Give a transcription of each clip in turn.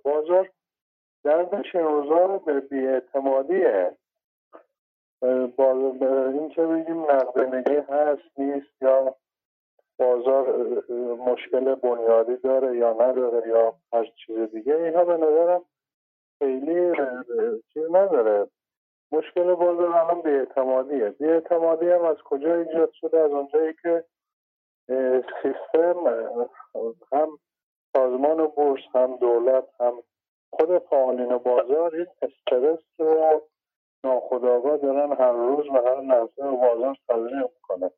بازار دردش این روزا به بی‌اعتمادیه. این که بگیم نقدینگی هست نیست، یا بازار مشکل بنیادی داره یا نداره یا هر چیز دیگه، اینا به نظرم خیلی چیز نداره. مشکل بازار الان بی‌اعتمادیه. بی‌اعتمادی هم از کجا ایجاد شده؟ از اونجایی که سیستم، هم سازمان بورس، هم دولت، هم خود فعالین بازار این استرس رو ناخودآگاه دارن هر روز و هر لحظه به بازار تزریق میکنه.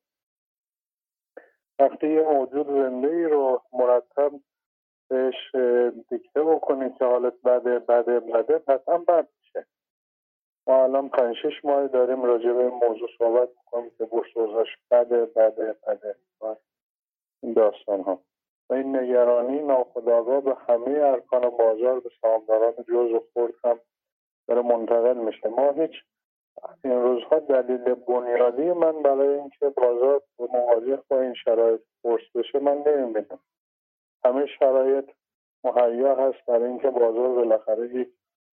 وقتی یه موجود زنده ای رو مرتب بهش دیکته بکنی که حالت بده بده بده، قطعا بد میشه. ما الان 5-6 ماه داریم راجع به این موضوع صحبت میکنیم که بورس اوضاعش بده بده بده و این داستان ها و این نگرانی ناخودآگاه به همه ارکان بازار، به سهامداران جز و خرد هم داره منتقل میشه. ما هیچ این روزها دلیل بنیادی من برای اینکه بازار مواجه با این شرایط بورس بشه من نمیبینم. همه شرایط مهیا هست برای اینکه بازار بالاخره یک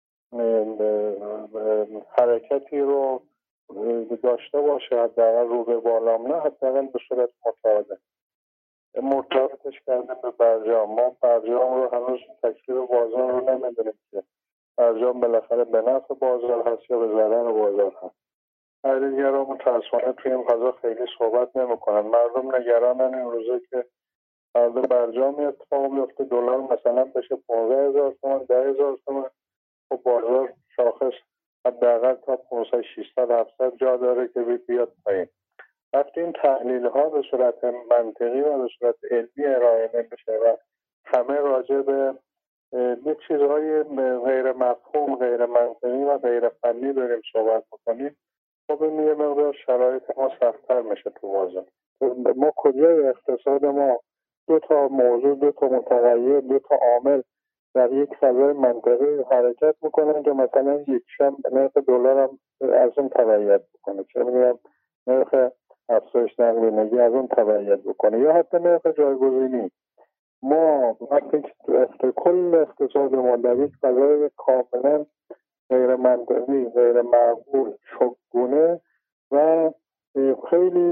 حرکتی رو داشته باشه، حداقل رو به بالام نه، حداقل به صورت متعادل. مرتبطش کردیم به برجام. ما برجام رو هنوز تکلیف بازار رو نمیدونیم که برجام بالاخره به نفع بازار هست یا به ضرر بازار هست. خریدگران متاسفانه توی این فضا خیلی صحبت نمیکنن. مردم نگرانن این روزه که فردا برجام اتفاق بیفته، دلار مثلا بشه 15,000 تومان 10,000 تومان، خب بازار شاخص حداقل تا 500 600 700 جا داره که بیاد پایین. وقتی این تحلیل ها به صورت منطقی و به صورت علمی ارائه نمیشه و همه راجع به چیزهای غیر مفهوم، غیر منطقی و غیر فنی داریم صحبت میکنیم، خب این یه مقدار شرایط ما سخت‌تر میشه تو بازار. ما کجای اقتصاد ما دو تا موضوع، دو تا متغیر، دو تا عامل در یک فضای منطقی حرکت میکنن که مثلا یکشم نرخ دلار هم از اون تبعیت بکنه، چه میدونم نرخ افزایش نقدینگی از اون تبعیت بکنه، یا حتی نرخ جایگزینی. ما وقتی که کل اقتصاد ما در یک فضای کاملا غیر منطقی، غیر معقول، شگونه و خیلی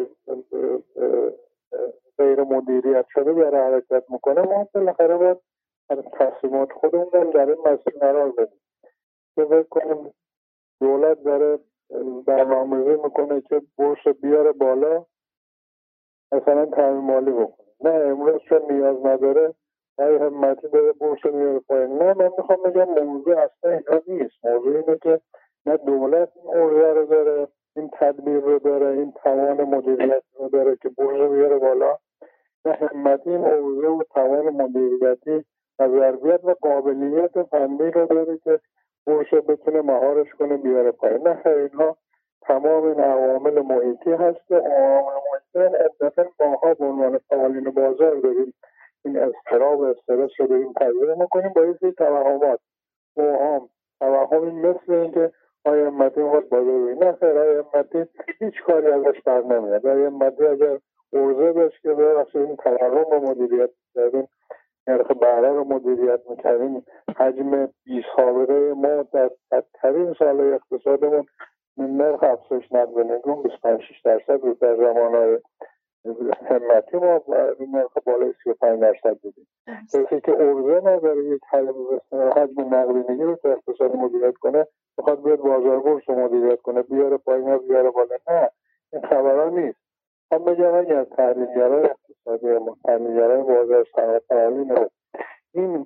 غیر مدیریت شده برای حرکت میکنه، ما بالاخره باید تصمیمات خودمون در این مسیر قرار بدیم. که فکر کنیم دولت داره برنامه‌ریزی میکنه که بورس بیاره بالا، مثلا تامین مالی بکنه. نه، امروز چون نیاز نداره های همتی داره بورس میاره پایین. نه، من میخوام بگم موضوع اصلا اینا نیست. موضوع اینه که نه دولت این ارزه رو داره، این تدبیر رو داره، این توان مدیریت رو داره که بورس رو بیاره بالا، نه همتی این ارزه و توان مدیریتی و ظرفیت و قابلیت فنی رو داره که بورس رو بتونه مهارش کنه بیاره پایین. نه، اینها تمام این عوامل محیطی هست که عوامل محیطی عدتا ماها به عنوان فعالین بازار داریم این اضطراب و استرس رو داریم تجربه میکنیم با یه سری توهمات. توهمی مثل اینکه آقای همتی میخواد بازار ببینه. نه خیر، آقای همتی هیچ کاری ازش بر نمیاد. آقای همتی اگر ارزه بهش که ببخشید این تورم رو مدیریت کردیم، نرخ بهره رو مدیریت میکردیم، حجم بی‌سابقه ما در بدترین سالهای اقتصادمون نرخ افزایش نقدینگی 25-6% بود. در زمانهای همتی ما نرخ بالای 35% بودیم. کسی که ارزه نداره یک حجم نقدینگی رو تو اقتصاد مدیریت کنه، بخواد بیاد بازار بورس رو مدیریت کنه، بیاره پایین یا بیاره بالا، نه، این خبرها نیست. هم بگم اگر تحلیلگرای اقتصادی، تحلیلگرای بازار، صنعت‌فعالین این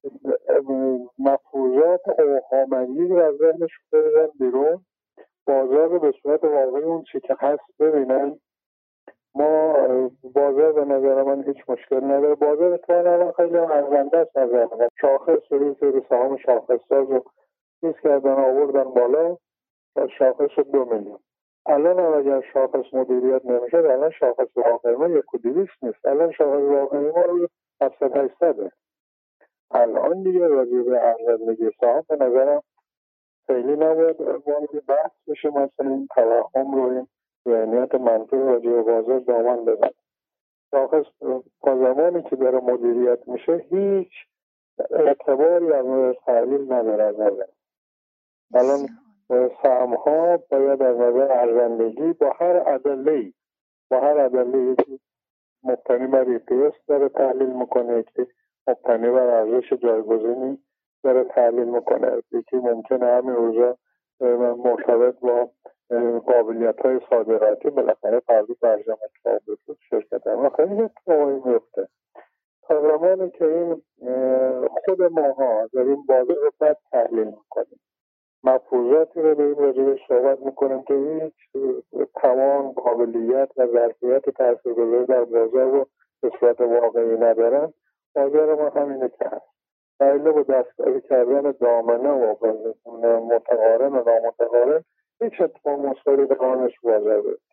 مفروضات اوهام‌انگیز رو از ذهنش بریزن بیرون، بازار رو به صورت واقعی اون چی که هست ببینن. ما بازار به نظر من هیچ مشکل نداره. بازار اتفاقا خیلی ارزنده است. نظر شاخص رو سری سهام شاخص ساز رو چیز کردن آوردن بالا و شاخص 2 میلیون. الان هم اگر شاخص مدیریت نمیشه، الان شاخص واقعی ما 1.200 نیست، الان شاخص واقعی ما رو 700-800. الان دیگه راجع به ارزندگی سهام به نظرم خیلی نباید وارد بحث بشه. مثلا این توهم رو، این ذهنیت منفی راجع به بازار دامن بزن. شاخص تا زمانی که داره مدیریت میشه هیچ اعتباری از نظر تحلیل نداره از نظر. الان سهم ها باید از نظر ارزندگی با هر ادله‌ای که مبتنی بر EPS داره تحلیل میکنه، که مبتنی بر ارزش جایگزینی داره تحلیل میکنه، یکی ممکنه همین روزا مرتبط با قابلیت‌های صادراتی بالاخره فرضی برجام اتفاق بیفته شرکت هم خیلی اتفاقی میفته. تا زمانی که این خود ماها داریم بازار رو بد تحلیل میکنیم، مفروضاتی رو داریم راجعش صحبت میکنیم که هیچ توان، قابلیت و ظرفیت تاثیرگذاری در بازار رو به صورت واقعی ندارن، بازار ما همینه که هست. دلیل با دستکاری کردن دامنه و متقارن و نامتقارن هیچ اتفاق مثبتی در آنش بازار